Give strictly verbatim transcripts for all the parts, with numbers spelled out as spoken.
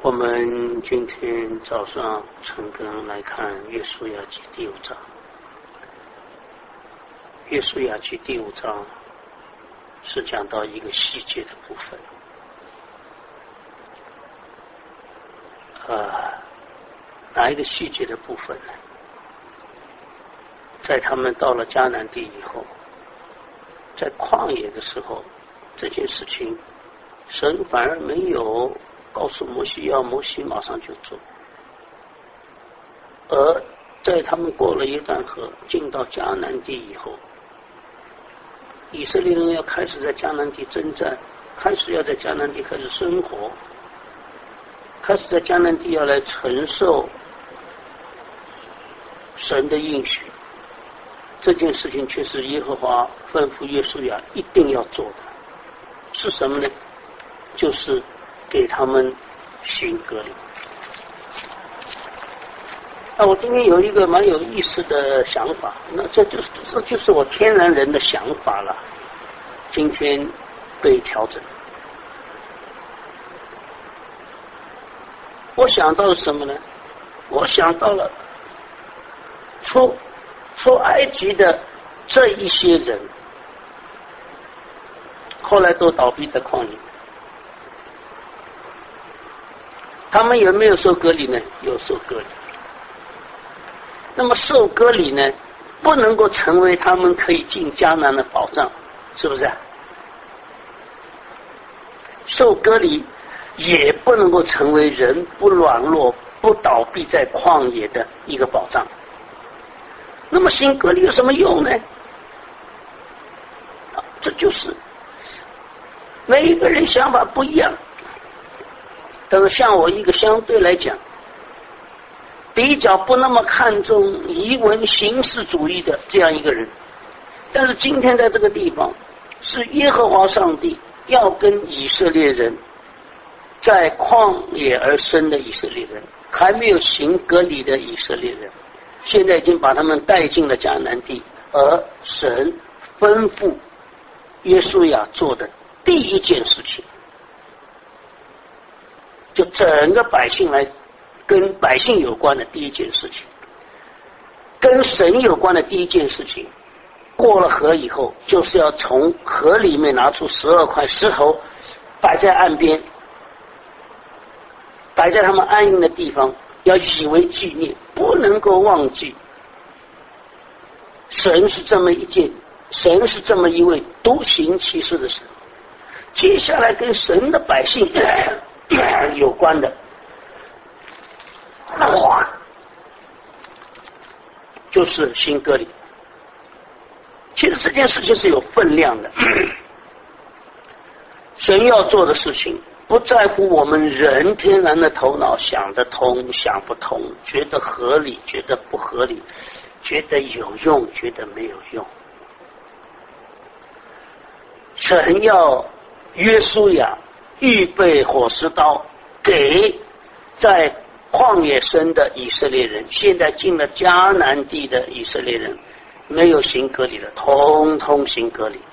我们今天早上陈根来看约书亚记第五章。约书亚记第五章是讲到一个细节的部分。呃，哪一个细节的部分呢？在他们到了迦南地以后，在旷野的时候，这件事情神反而没有告诉摩西要摩西马上就做，而在他们过了约旦河进到迦南地以后，以色列人要开始在迦南地征战，开始要在迦南地开始生活，开始在迦南地要来承受神的应许。这件事情却是耶和华吩咐约书亚一定要做的，是什么呢？就是给他们行割礼。那我今天有一个蛮有意思的想法，那这就是这就是我天然人的想法了，今天被调整。我想到了什么呢？我想到了出出埃及的这一些人，后来都倒闭在旷野。他们有没有受割礼呢？有受割礼。那么受割礼呢，不能够成为他们可以进迦南的保障，是不是？受割礼也不能够成为人不软弱、不倒闭在旷野的一个保障。那么行割礼有什么用呢？这就是每一个人想法不一样。但是像我一个相对来讲比较不那么看重仪文形式主义的这样一个人，但是今天在这个地方是耶和华上帝要跟以色列人，在旷野而生的以色列人，还没有行割礼的以色列人，现在已经把他们带进了迦南地，而神吩咐约书亚做的第一件事情，就整个百姓来跟百姓有关的第一件事情，跟神有关的第一件事情，过了河以后，就是要从河里面拿出十二块石头，摆在岸边，摆在他们安营的地方，要以为纪念，不能够忘记神是这么一件，神是这么一位独行其事的神。接下来跟神的百姓有关的，就是行割礼。其实这件事情是有分量的，神要做的事情不在乎我们人天然的头脑想得通想不通，觉得合理觉得不合理，觉得有用觉得没有用。神要约书亚预备火石刀给在旷野生的以色列人，现在进了迦南地的以色列人，没有行割礼的通通行割礼。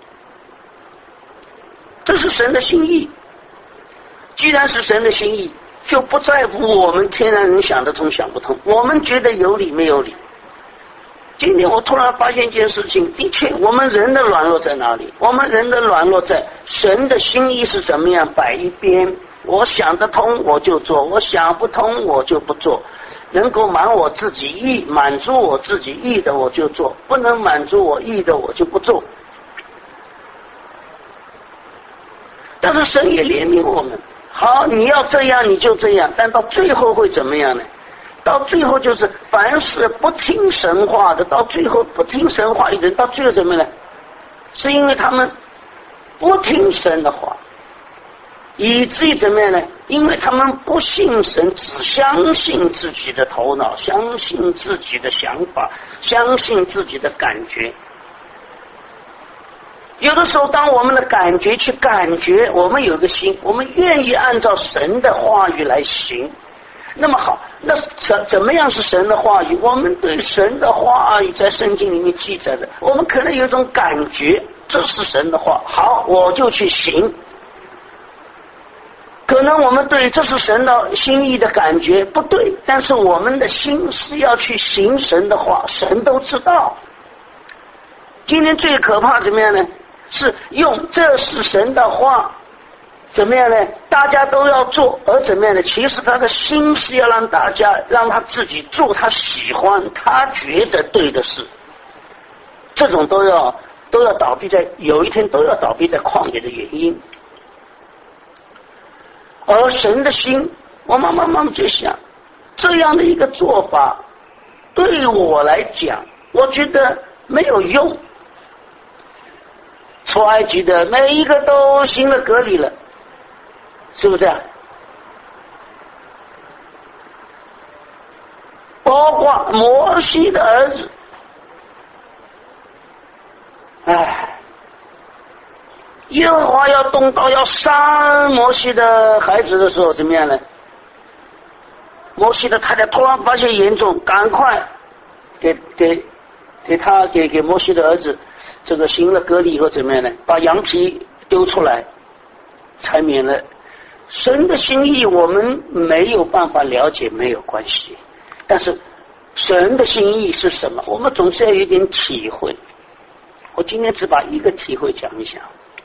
这是神的心意，既然是神的心意，就不在乎我们天然人想得通想不通，我们觉得有理没有理。今天我突然发现一件事情，的确我们人的软弱在哪里？我们人的软弱在神的心意是怎么样摆一边，我想得通我就做，我想不通我就不做，能够满我自己意满足我自己意的我就做，不能满足我意的我就不做。但是神也怜悯我们，好，你要这样你就这样，但到最后会怎么样呢？到最后就是凡是不听神话的，到最后不听神话的人，到最后怎么呢？是因为他们不听神的话，以至于怎么样呢？因为他们不信神，只相信自己的头脑，相信自己的想法，相信自己的感觉。有的时候当我们的感觉去感觉，我们有个心，我们愿意按照神的话语来行，那么好，那怎怎么样是神的话语？我们对神的话语在圣经里面记载的，我们可能有一种感觉，这是神的话，好，我就去行。 可能我们对这是神的心意的感觉不对，但是我们的心是要去行神的话，神都知道。今天最可怕怎么样呢？是用这是神的话怎么样呢？大家都要做，而怎么样呢？其实他的心是要让大家让他自己做他喜欢他觉得对的事，这种都要都要倒闭在有一天都要倒闭在旷野的原因。而神的心，我慢慢慢慢就想，这样的一个做法对我来讲我觉得没有用。出埃及的每一个都行了割礼了，是不是啊？包括摩西的儿子，哎，耶和华要动刀要杀摩西的孩子的时候怎么样呢？摩西的太太突然发现严重，赶快给给给他给给摩西的儿子这个行了割礼以后怎么样呢？把羊皮丢出来，才免了。神的心意我们没有办法了解，没有关系，但是神的心意是什么，我们总是要有一点体会。我今天只把一个体会讲一下。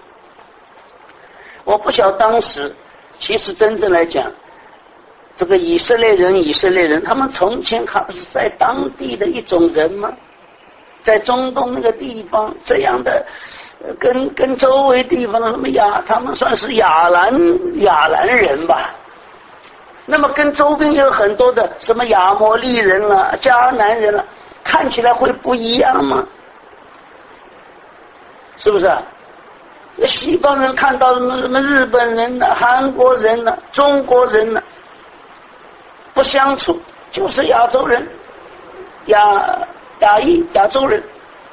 我不晓得当时其实真正来讲，这个以色列人以色列人他们从前还不是在当地的一种人吗？在中东那个地方这样的呃、跟跟周围地方的什么亚他们算是亚兰亚兰人吧，那么跟周边有很多的什么亚摩利人啊迦南人啊，看起来会不一样吗？是不是啊？西方人看到什么什么日本人啊韩国人啊中国人啊不相处，就是亚洲人亚亚裔亚洲人。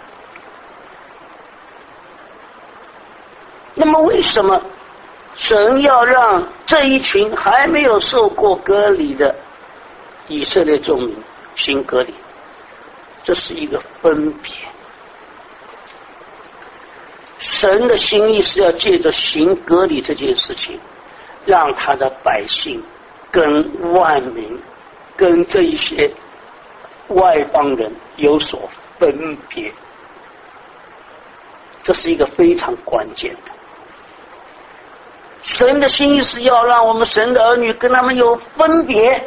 那么为什么神要让这一群还没有受过割礼的以色列众民行割礼？这是一个分别。神的心意是要借着行割礼这件事情，让他的百姓跟万民跟这一些外邦人有所分别，这是一个非常关键的。神的心意是要让我们神的儿女跟他们有分别，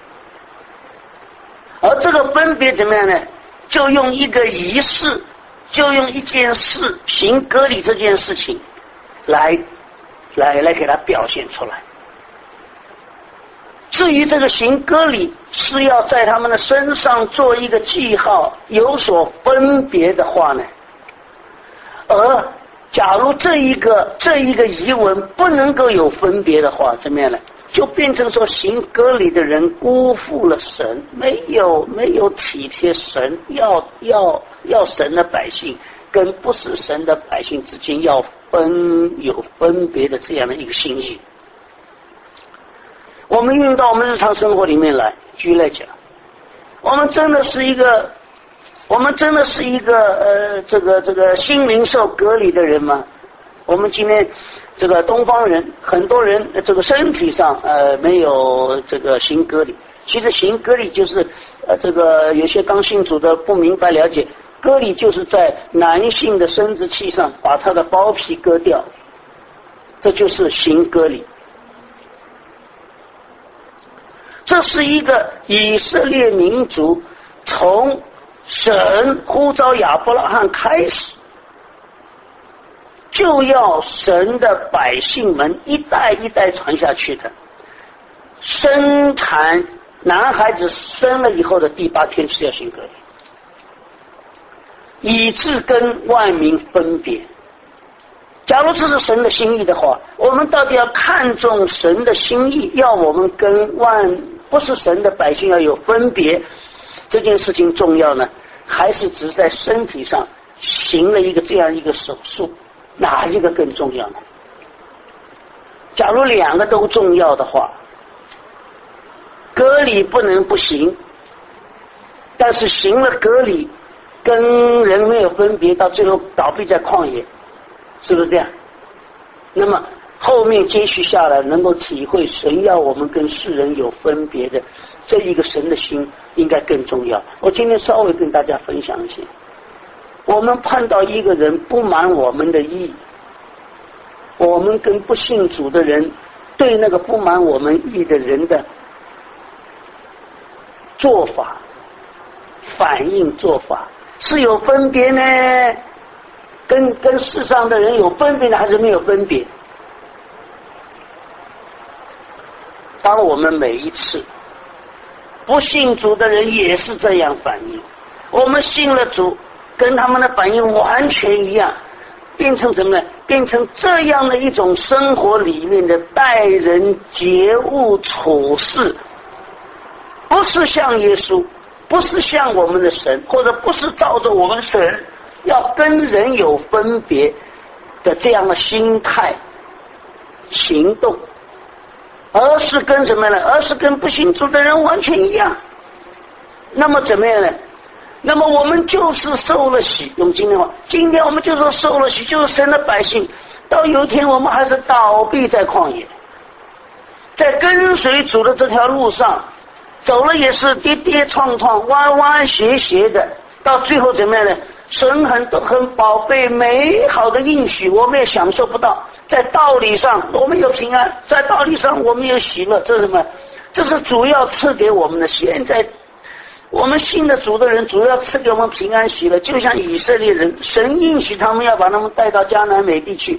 而这个分别怎么样呢？就用一个仪式，就用一件事，行割礼这件事情来来来给它表现出来。至于这个行割礼是要在他们的身上做一个记号，有所分别的话呢，而假如这一个这一个遗文不能够有分别的话，怎么样呢？就变成说行割礼的人辜负了神，没有没有体贴神，要要要神的百姓跟不是神的百姓之间要分有分别的这样的一个心意。我们运到我们日常生活里面来，举例来讲，我们真的是一个我们真的是一个呃这个这个心灵受割礼的人吗？我们今天这个东方人很多人这个身体上呃没有这个行割礼，其实行割礼就是呃这个有些刚信主的不明白了解，割礼就是在男性的生殖器上把他的包皮割掉，这就是行割礼。这是一个以色列民族从神呼召亚伯拉罕开始，就要神的百姓们一代一代传下去的。生产男孩子生了以后的第八天是要行割礼，以致跟万民分别。假如这是神的心意的话，我们到底要看重神的心意，要我们跟万不是神的百姓要有分别，这件事情重要呢，还是只是在身体上行了一个这样一个手术，哪一个更重要呢？假如两个都重要的话，割礼不能不行，但是行了割礼跟人没有分别，到最后倒闭在旷野，是不是这样？那么后面接续下来能够体会神要我们跟世人有分别的这一个神的心应该更重要。我今天稍微跟大家分享一些，我们碰到一个人不满我们的意，我们跟不信主的人对那个不满我们意的人的做法反应做法是有分别呢？跟跟世上的人有分别呢，还是没有分别？当我们每一次不信主的人也是这样反应，我们信了主，跟他们的反应完全一样，变成什么呢？变成这样的一种生活里面的待人接物处事，不是像耶稣，不是像我们的神，或者不是照着我们神要跟人有分别的这样的心态行动，而是跟什么呢？而是跟不信主的人完全一样。那么怎么样呢？那么我们就是受了洗，用今天话，今天我们就说受了洗，就是神的百姓。到有一天我们还是倒闭在旷野，在跟随主的这条路上走了也是跌跌撞撞、弯弯斜斜的，到最后怎么样呢？神很多很宝贝美好的应许我们也享受不到，在道理上我们有平安，在道理上我们有喜乐，这是什么？这是主要赐给我们的。现在我们信的主的人主要赐给我们平安喜乐，就像以色列人，神应许他们要把他们带到迦南美地去，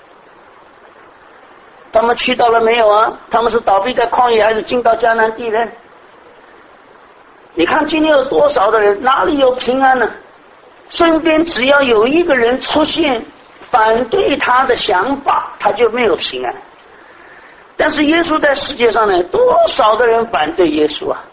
他们去到了没有啊？他们是倒闭在旷野还是进到迦南地呢？你看今天有多少的人哪里有平安呢？身边只要有一个人出现反对他的想法，他就没有平安。但是耶稣在世界上呢，多少的人反对耶稣啊？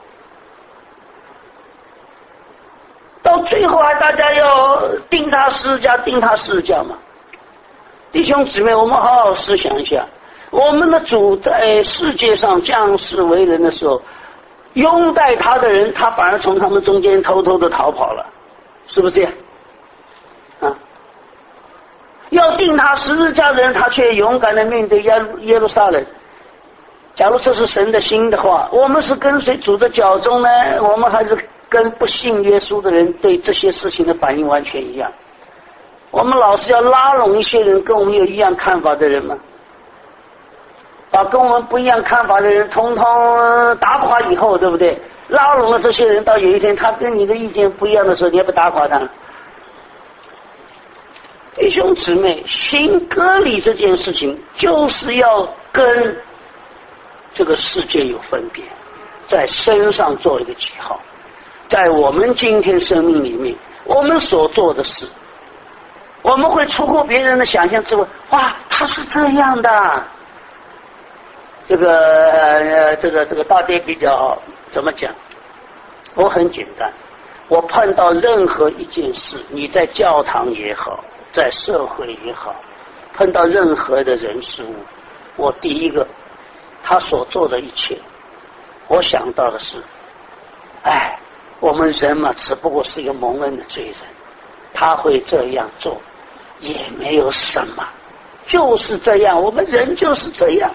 到最后还大家要定他十字架，定他十字架嘛。弟兄姊妹，我们好好思想一下，我们的主在世界上降世为人的时候，拥戴他的人，他反而从他们中间偷偷的逃跑了，是不是这样？啊，要定他十字架的人，他却勇敢的面对耶路耶路撒冷。假如这是神的心的话，我们是跟随主的脚中呢，我们还是跟不信耶稣的人对这些事情的反应完全一样？我们老是要拉拢一些人跟我们有一样看法的人吗？把跟我们不一样看法的人通通打垮以后，对不对？拉拢了这些人，到有一天他跟你的意见不一样的时候，你要不打垮他？弟兄姊妹，行割礼这件事情就是要跟这个世界有分别，在身上做一个记号，在我们今天生命里面，我们所做的事，我们会出乎别人的想象之外，哇，他是这样的。这个呃，这个这个大爹比较怎么讲？我很简单，我碰到任何一件事，你在教堂也好，在社会也好，碰到任何的人事物，我第一个他所做的一切，我想到的是，哎，我们人嘛，只不过是一个蒙恩的罪人，他会这样做也没有什么，就是这样，我们人就是这样。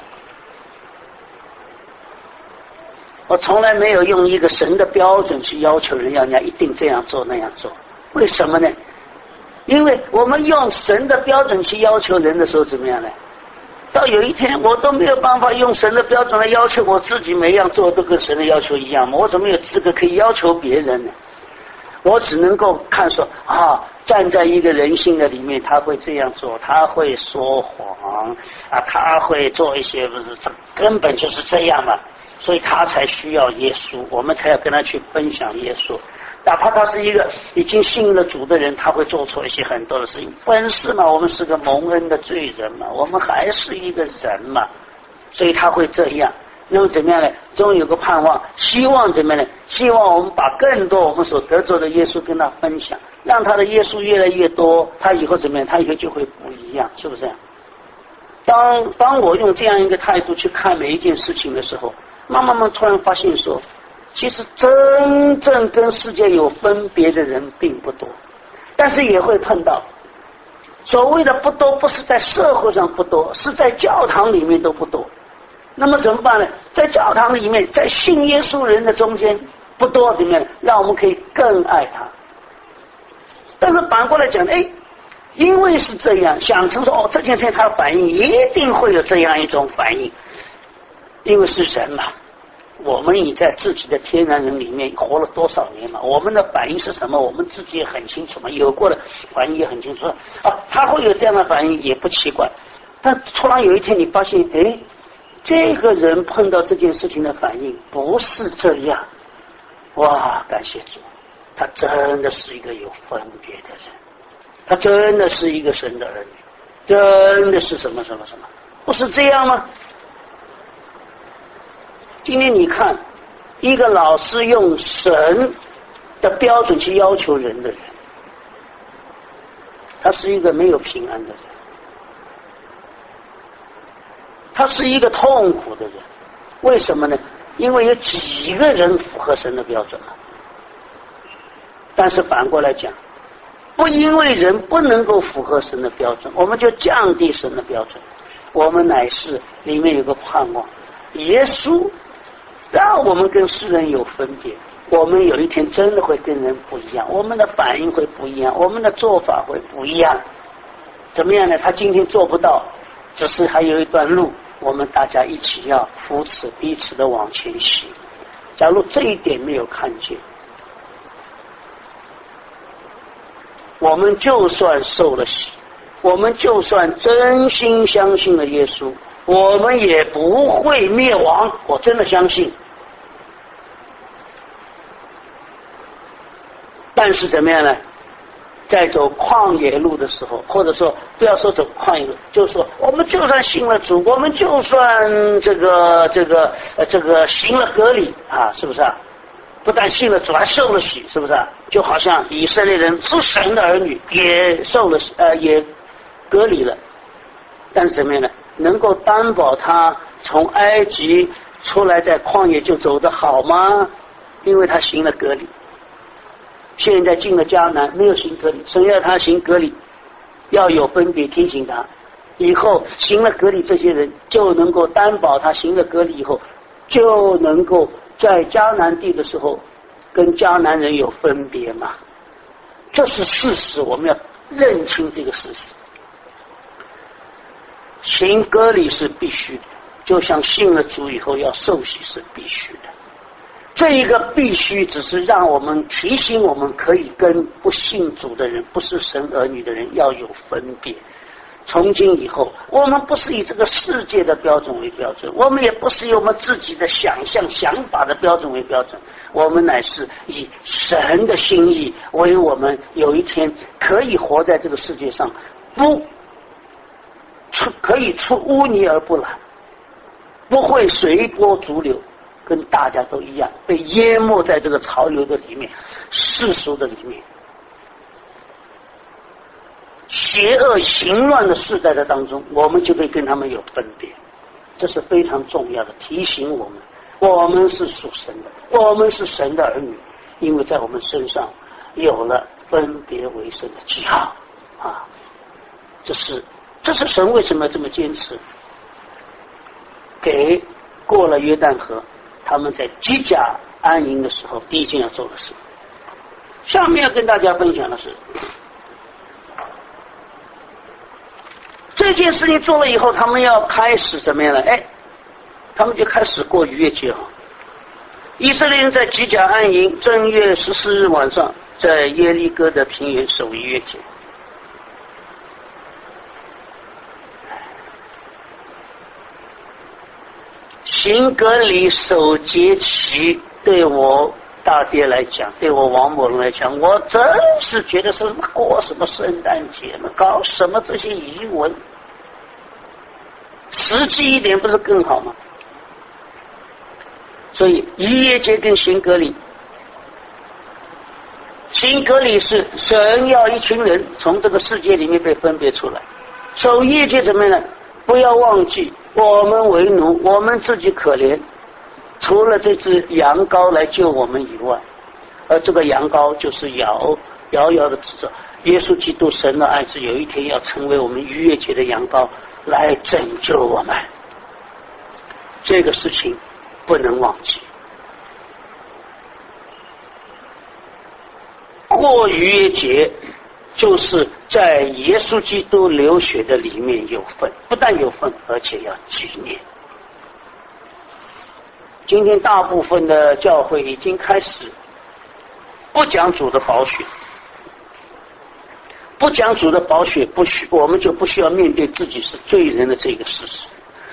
我从来没有用一个神的标准去要求人要人家一定这样做那样做，为什么呢？因为我们用神的标准去要求人的时候怎么样呢？到有一天我都没有办法用神的标准来要求我自己，每样做都跟神的要求一样嘛，我怎么有资格可以要求别人呢？我只能够看说啊，站在一个人性的里面，他会这样做，他会说谎啊，他会做一些，不是，这根本就是这样嘛，所以他才需要耶稣，我们才要跟他去分享耶稣。哪怕他是一个已经信了主的人，他会做错一些很多的事情，本是嘛，我们是个蒙恩的罪人嘛，我们还是一个人嘛，所以他会这样。那么怎么样呢？终有个盼望，希望怎么样呢？希望我们把更多我们所得着的耶稣跟他分享，让他的耶稣越来越多，他以后怎么样？他以后就会不一样，是不是？当当我用这样一个态度去看每一件事情的时候，慢慢慢突然发现说，其实真正跟世界有分别的人并不多，但是也会碰到所谓的不多，不是在社会上不多，是在教堂里面都不多。那么怎么办呢？在教堂里面，在信耶稣人的中间不多，怎么样？让我们可以更爱他。但是反过来讲，哎，因为是这样，想成说哦，这件事情他的反应一定会有这样一种反应，因为是人嘛。我们已在自己的天然人里面活了多少年嘛？我们的反应是什么？我们自己也很清楚嘛，有过的反应也很清楚啊。他会有这样的反应也不奇怪，但突然有一天你发现，哎，这个人碰到这件事情的反应不是这样，哇，感谢主，他真的是一个有分别的人，他真的是一个神的儿女，真的是什么什么什么，不是这样吗？今天你看，一个老师用神的标准去要求人的人，他是一个没有平安的人，他是一个痛苦的人。为什么呢？因为有几个人符合神的标准了。但是反过来讲，不因为人不能够符合神的标准，我们就降低神的标准。我们乃是里面有个盼望，耶稣让我们跟世人有分别，我们有一天真的会跟人不一样，我们的反应会不一样，我们的做法会不一样。怎么样呢？他今天做不到，只是还有一段路，我们大家一起要扶持彼此的往前行。假如这一点没有看见，我们就算受了洗，我们就算真心相信了耶稣，我们也不会灭亡，我真的相信。但是怎么样呢？在走旷野路的时候，或者说不要说走旷野路，就是说我们就算信了主，我们就算这个这个呃这个行了割礼啊，是不是啊？不但信了主，还受了洗，是不是啊？就好像以色列人是神的儿女，也受了呃也割礼了，但是怎么样呢？能够担保他从埃及出来在旷野就走得好吗？因为他行了割礼。现在进了迦南没有行割礼，神要他行割礼，要有分别提醒他，以后行了割礼，这些人就能够担保他行了割礼以后就能够在迦南地的时候跟迦南人有分别嘛。这是事实，我们要认清这个事实。行割礼是必须的，就像信了主以后要受洗是必须的。这一个必须只是让我们提醒我们可以跟不信主的人，不是神儿女的人要有分别。从今以后，我们不是以这个世界的标准为标准，我们也不是以我们自己的想象想法的标准为标准，我们乃是以神的心意为我们有一天可以活在这个世界上，不出可以出污泥而不染，不会随波逐流，跟大家都一样被淹没在这个潮流的里面，世俗的里面，邪恶行乱的世代的当中，我们就可以跟他们有分别。这是非常重要的提醒我们，我们是属神的，我们是神的儿女，因为在我们身上有了分别为圣的记号啊！这是这是神为什么这么坚持？给过了约旦河，他们在基甲安营的时候第一件要做的事。下面要跟大家分享的是，这件事情做了以后，他们要开始怎么样呢？哎，他们就开始过逾越节了。以色列人在基甲安营，正月十四日晚上，在耶利哥的平原守逾越节。行割礼守节期，对我大爹来讲，对我王某人来讲，我真是觉得是过什么圣诞节嘛，搞什么这些仪文，实际一点不是更好吗？所以逾越节跟行割礼，行割礼是神要一群人从这个世界里面被分别出来，守逾越节怎么样呢？不要忘记我们为奴，我们自己可怜，除了这只羊羔来救我们以外，而这个羊羔就是摇摇摇的指着耶稣基督神的爱子有一天要成为我们逾越节的羊羔来拯救我们，这个事情不能忘记。过逾越节就是在耶稣基督流血的里面有份，不但有份，而且要纪念。今天大部分的教会已经开始不讲主的宝血，不讲主的宝血，不需我们就不需要面对自己是罪人的这个事实。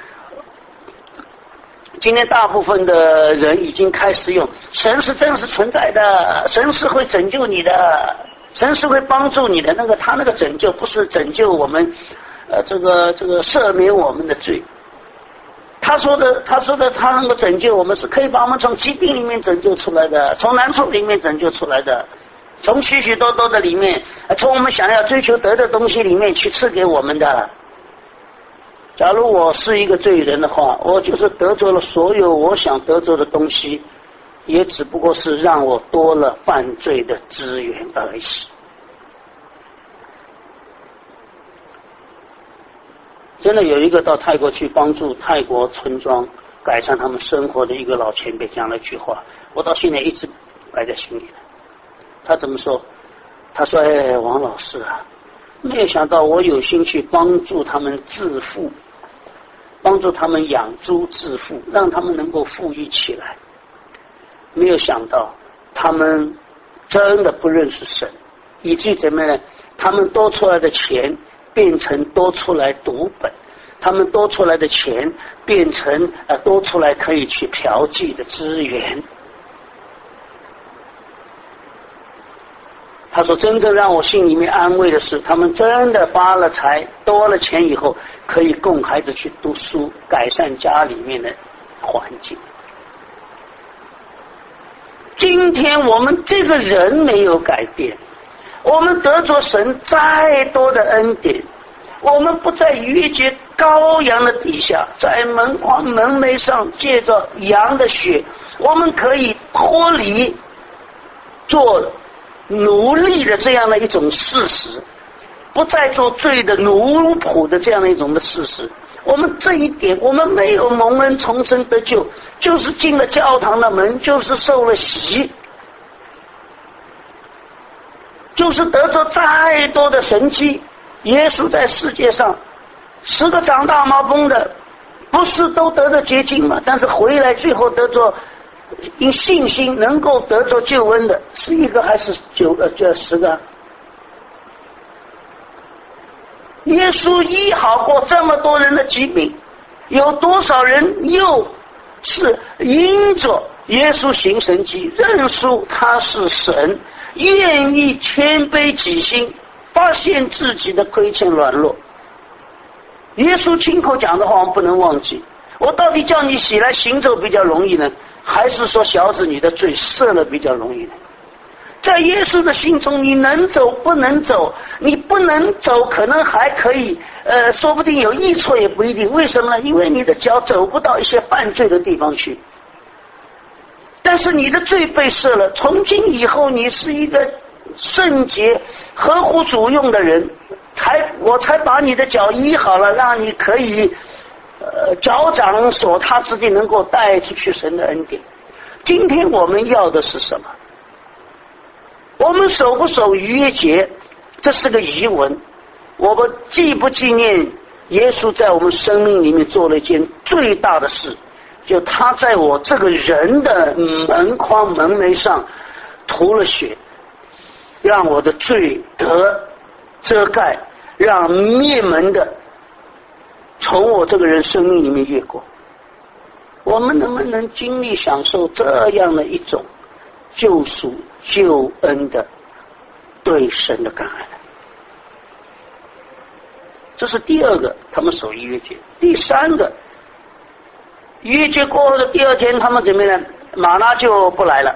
今天大部分的人已经开始用神是真实存在的，神是会拯救你的，神是会帮助你的。那个他那个拯救不是拯救我们，呃，这个这个赦免我们的罪。他说的，他说的，他能够拯救我们，是可以把我们从疾病里面拯救出来的，从难处里面拯救出来的，从许许多多的里面，从我们想要追求得的东西里面去赐给我们的。假如我是一个罪人的话，我就是得着了所有我想得着的东西，也只不过是让我多了犯罪的资源而已。真的有一个到泰国去帮助泰国村庄改善他们生活的一个老前辈讲了一句话，我到现在一直摆在心里了。他怎么说？他说：“哎，王老师啊，没有想到我有心去帮助他们致富，帮助他们养猪致富，让他们能够富裕起来。没有想到他们真的不认识神，以至于怎么样？他们多出来的钱变成多出来赌本，他们多出来的钱变成呃多出来可以去嫖妓的资源。”他说真正让我心里面安慰的是，他们真的发了财多了钱以后，可以供孩子去读书，改善家里面的环境。今天我们这个人没有改变，我们得着神再多的恩典，我们不在逾越节羔羊的底下，在门框门楣上借着羊的血，我们可以脱离做奴隶的这样的一种事实，不再做罪的奴仆的这样的一种的事实。我们这一点，我们没有蒙恩重生得救，就是进了教堂的门，就是受了洗，就是得着再多的神迹。耶稣在世界上十个长大麻风的，不是都得着洁净吗？但是回来最后得着因信心能够得着救恩的，是一个还是九呃这十个？耶稣医好过这么多人的疾病，有多少人又是因着耶稣行神迹，认出他是神，愿意谦卑己心，发现自己的亏欠软弱。耶稣亲口讲的话我们不能忘记，我到底叫你起来行走比较容易呢，还是说小子你的罪赦了比较容易呢？在耶稣的心中，你能走不能走，你不能走可能还可以，呃，说不定有益处也不一定。为什么呢？因为你的脚走不到一些犯罪的地方去。但是你的罪被赦了，从今以后你是一个圣洁合乎主用的人，才我才把你的脚医好了，让你可以呃脚掌所他之地能够带出去神的恩典。今天我们要的是什么？我们守不守逾越节，这是个疑问。我们纪不纪念耶稣在我们生命里面做了一件最大的事，就他在我这个人的门框门楣上涂了血，让我的罪得遮盖，让灭门的从我这个人生命里面越过。我们能不能经历享受这样的一种救赎救恩的对神的感恩？这是第二个，他们守逾越节。第三个，逾越节过后的第二天，他们怎么样？玛拉就不来了，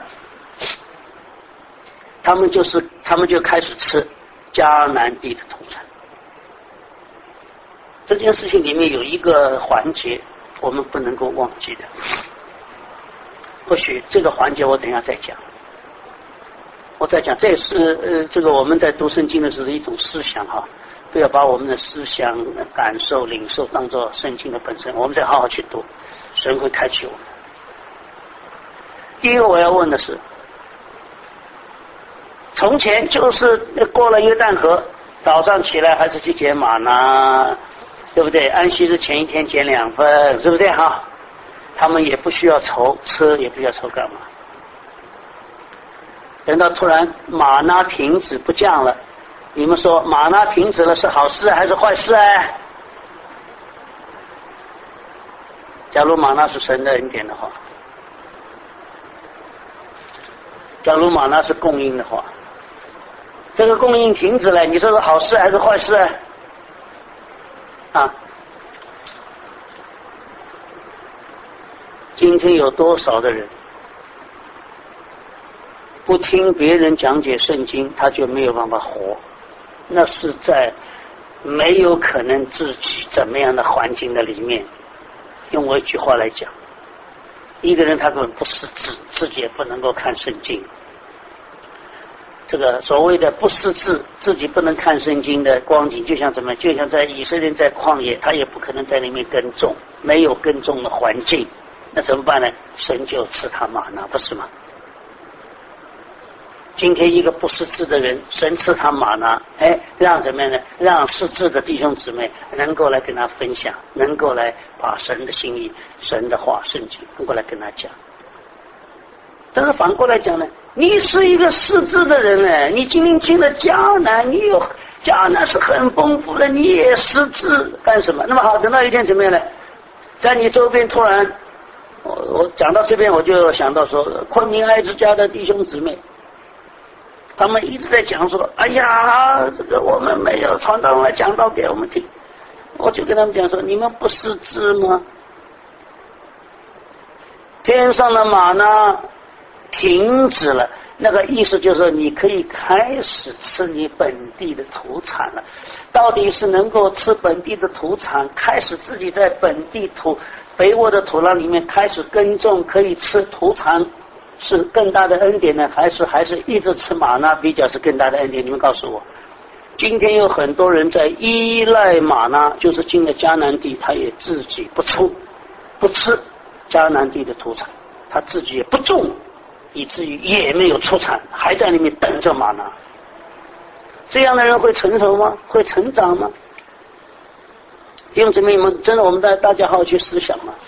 他们就是他们就开始吃迦南地的土产。这件事情里面有一个环节我们不能够忘记的，或许这个环节我等一下再讲。 我在讲，这也是呃，这个我们在读圣经的时候的一种思想哈，不要把我们的思想、感受、领受当作圣经的本身，我们再好好去读，神会开启我们。第一个我要问的是，从前就是过了约旦河，早上起来还是去捡玛拿，对不对？安息日前一天捡两份，是不是哈？他们也不需要愁吃，也不需要愁干嘛。等到突然玛拿停止不降了，你们说玛拿停止了是好事还是坏事哎？假如玛拿是神的恩典的话，假如玛拿是供应的话，这个供应停止了，你说是好事还是坏事啊？今天有多少的人不听别人讲解圣经，他就没有办法活？那是在没有可能自己怎么样的环境的里面。用我一句话来讲，一个人他根本不识字，自己也不能够看圣经。这个所谓的不识字，自己不能看圣经的光景，就像怎么，就像在以色列在旷野，他也不可能在里面耕种，没有耕种的环境，那怎么办呢？神就赐他玛拿，不是吗？今天一个不识字的人，神赐他玛拿，哎，让怎么样呢？让识字的弟兄姊妹能够来跟他分享，能够来把神的心意、神的话、圣经能够来跟他讲。但是反过来讲呢，你是一个识字的人呢，你今天进了迦南，你有迦南是很丰富的，你也识字干什么？那么好，等到一天怎么样呢？在你周边突然，我我讲到这边，我就想到说，昆明爱之家的弟兄姊妹。他们一直在讲说，哎呀，这个我们没有传道人来讲道给我们听。我就跟他们讲说，你们不识字吗？天上的玛拿停止了，那个意思就是说你可以开始吃你本地的土产了。到底是能够吃本地的土产，开始自己在本地土肥沃的土壤里面开始耕种，可以吃土产，是更大的恩典呢，还是还是一直吃玛拿比较是更大的恩典？你们告诉我。今天有很多人在依赖玛拿，就是进了迦南地，他也自己不出不吃迦南地的土产，他自己也不种，以至于也没有出产，还在里面等着玛拿。这样的人会成熟吗？会成长吗？弟兄姊妹们，真的我们大大家好好去思想嘛。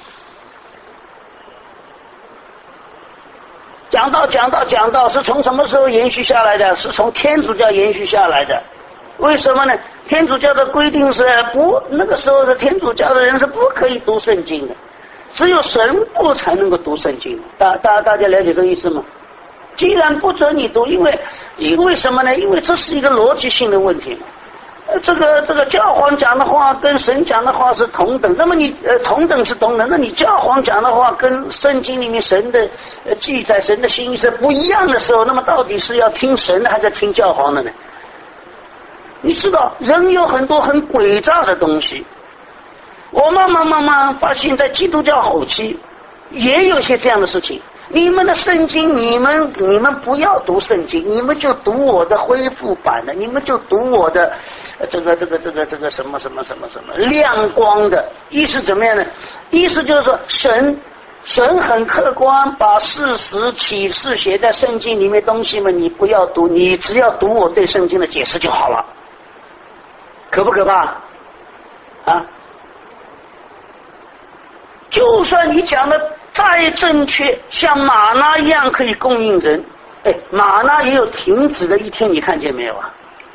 讲道讲道讲道是从什么时候延续下来的？是从天主教延续下来的。为什么呢？天主教的规定是不，那个时候的天主教的人是不可以读圣经的，只有神父才能够读圣经。大大大家了解这个意思吗？既然不准你读，因为因为什么呢？因为这是一个逻辑性的问题嘛。这个这个教皇讲的话跟神讲的话是同等，那么你呃同等是同等，那你教皇讲的话跟圣经里面神的呃记载神的心意是不一样的时候，那么到底是要听神的还是听教皇的呢？你知道人有很多很诡诈的东西，我慢慢慢慢发现在基督教后期也有些这样的事情。你们的圣经，你们你们不要读圣经，你们就读我的恢复版的，你们就读我的这个这个这个这个什么什么什么什么亮光的。意思怎么样呢？意思就是说神神很客观，把事实启示写在圣经里面东西嘛，你不要读，你只要读我对圣经的解释就好了。可不可怕啊？就算你讲的再正确，像玛拿一样可以供应人，哎，玛拿也有停止的一天，你看见没有啊？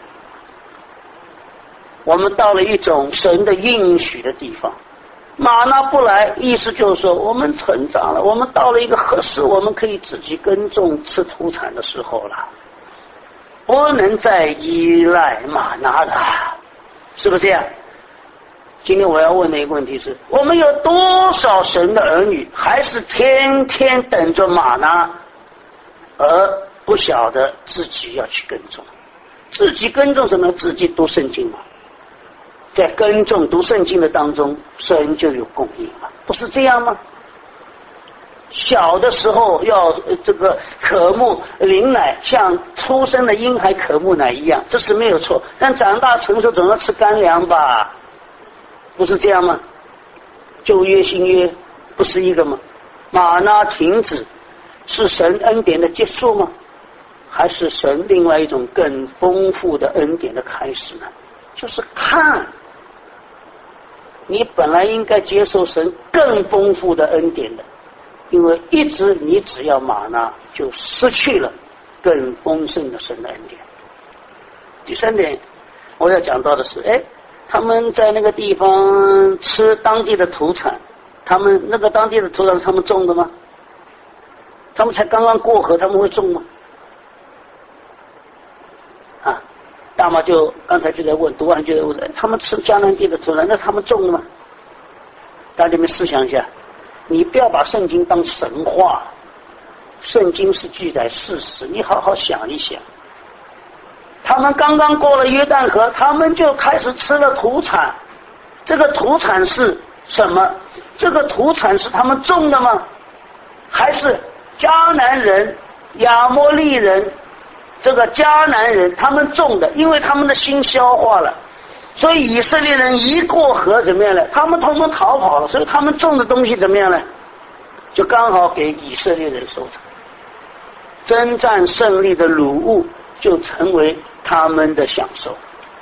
我们到了一种神的应许的地方，玛拿不来，意思就是说我们成长了，我们到了一个合适我们可以自己耕种吃土产的时候了，不能再依赖玛拿了，是不是这样？今天我要问的一个问题是，我们有多少神的儿女还是天天等着玛拿，而不晓得自己要去耕种？自己耕种什么？自己读圣经嘛，在耕种读圣经的当中，神就有供应了，不是这样吗？ 小的时候要这个渴慕灵奶，像出生的婴孩渴慕奶一样，这是没有错。但长大成熟总要吃干粮吧，不是这样吗？旧约新约不是一个吗？玛纳停止是神恩典的结束吗？还是神另外一种更丰富的恩典的开始呢？就是看你本来应该接受神更丰富的恩典的，因为一直你只要玛纳，就失去了更丰盛的神的恩典。第三点我要讲到的是，哎，他们在那个地方吃当地的土产，他们那个当地的土产是他们种的吗？他们才刚刚过河，他们会种吗？啊，大妈就刚才就在问，读完就在问，他们吃迦南地的土产，那他们种的吗？大家们试想一下，你不要把圣经当神话，圣经是记载事实，你好好想一想。他们刚刚过了约旦河，他们就开始吃了土产，这个土产是什么？这个土产是他们种的吗？还是迦南人、亚摩利人、这个迦南人他们种的？因为他们的心消化了，所以以色列人一过河怎么样呢？他们统统逃跑了，所以他们种的东西怎么样呢？就刚好给以色列人收成，征战胜利的乳物就成为他们的享受。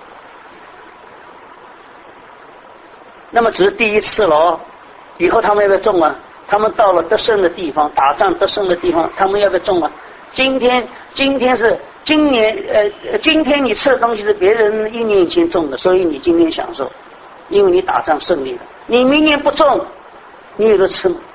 那么只是第一次了哦，以后他们要不要种啊？他们到了得胜的地方，打仗得胜的地方，他们要不要种啊？今天今天是今年呃，今天你吃的东西是别人一年以前种的，所以你今天享受，因为你打仗胜利了。你明年不种，你有得吃吗？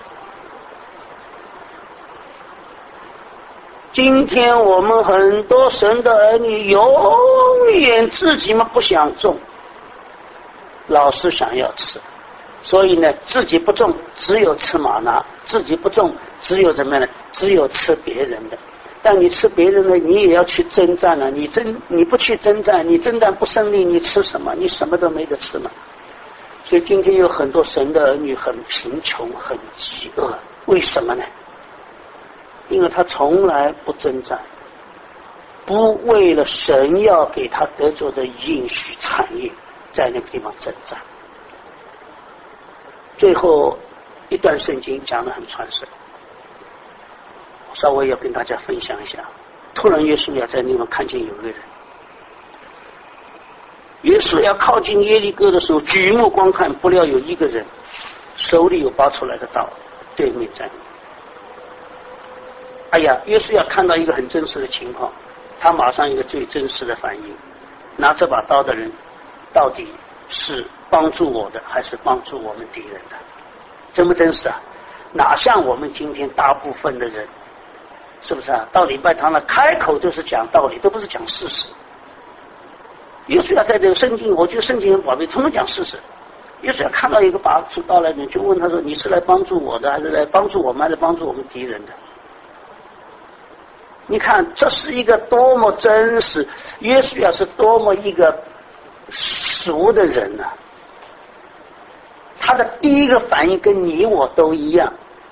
今天我们很多神的儿女永远自己嘛不想种，老是想要吃，所以呢自己不种，只有吃玛拿；自己不种，只有怎么样呢？只有吃别人的。但你吃别人的，你也要去征战了、啊。你征你不去征战，你征战不胜利，你吃什么？你什么都没得吃嘛。所以今天有很多神的儿女很贫穷、很饥饿，为什么呢？因为他从来不征战，不为了神要给他得着的应许产业在那个地方征战。最后一段圣经讲得很传神，稍微要跟大家分享一下。突然耶稣要在那边看见有个人，耶稣要靠近耶利哥的时候，举目观看，不料有一个人手里有拔出来的刀，对面站。哎呀，耶稣要看到一个很真实的情况，他马上一个最真实的反应，拿这把刀的人到底是帮助我的还是帮助我们敌人的？真不真实啊？哪像我们今天大部分的人，是不是啊？到礼拜堂了，开口就是讲道理，都不是讲事实。耶稣要在这个圣经，我觉得圣经很宝贝，他们讲事实。耶稣要看到一个拔出刀来的人，就问他说：“你是来帮助我的，还是来帮助我们，还是帮助我们敌人的？”你看，这是一个多么真实，耶稣要是多么一个熟的人啊！他的第一个反应跟你我都一样。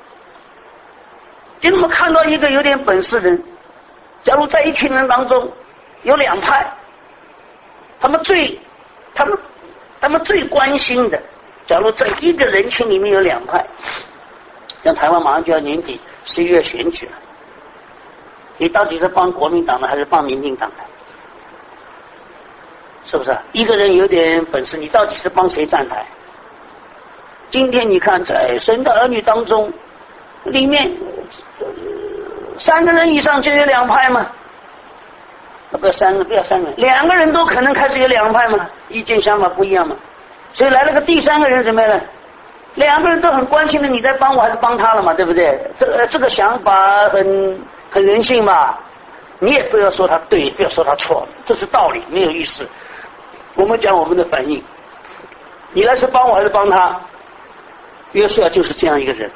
就这么看到一个有点本事的人，假如在一群人当中有两派，他们最他们他们最关心的，假如在一个人群里面有两派，像台湾马上就要年底十一月选举了，你到底是帮国民党的还是帮民进党的？是不是？一个人有点本事，你到底是帮谁站台？今天你看，在神的儿女当中，里面三个人以上就有两派嘛？不要三个，不要三个人，两个人都可能开始有两派嘛，意见想法不一样嘛。所以来了个第三个人，怎么样呢？两个人都很关心的，你在帮我还是帮他了嘛？对不对？这个这个想法很很人性嘛。你也不要说他对，不要说他错，这是道理，没有意思。我们讲我们的反应，你来是帮我还是帮他？约书亚就是这样一个人。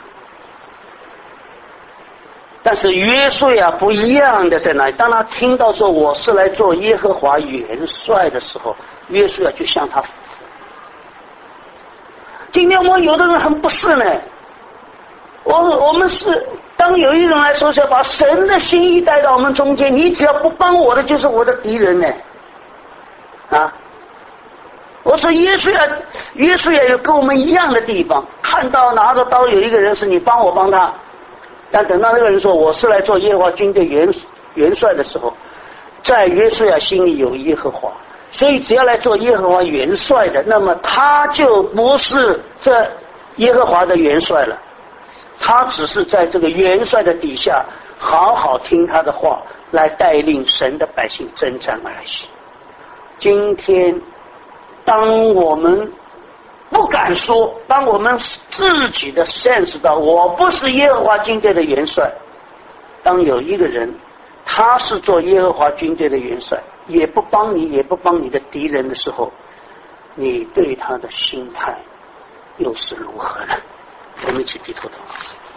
但是约书亚不一样的在哪里？当他听到说我是来做耶和华元帅的时候，约书亚就向他服。今天我们有的人很不是呢， 我我们是当有一人来说是要把神的心意带到我们中间，你只要不帮我的就是我的敌人呢。啊！我说耶稣要耶稣要有跟我们一样的地方，看到拿着刀有一个人是你帮我帮他，但等到那个人说我是来做耶和华军队元元帅的时候，在约书亚心里有耶和华，所以只要来做耶和华元帅的，那么他就不是这耶和华的元帅了，他只是在这个元帅的底下好好听他的话，来带领神的百姓征战而行。今天当我们不敢说，当我们自己的 sense 到我不是耶和华军队的元帅，当有一个人他是做耶和华军队的元帅，也不帮你也不帮你的敌人的时候，你对他的心态又是如何呢？我们一起低头祷告。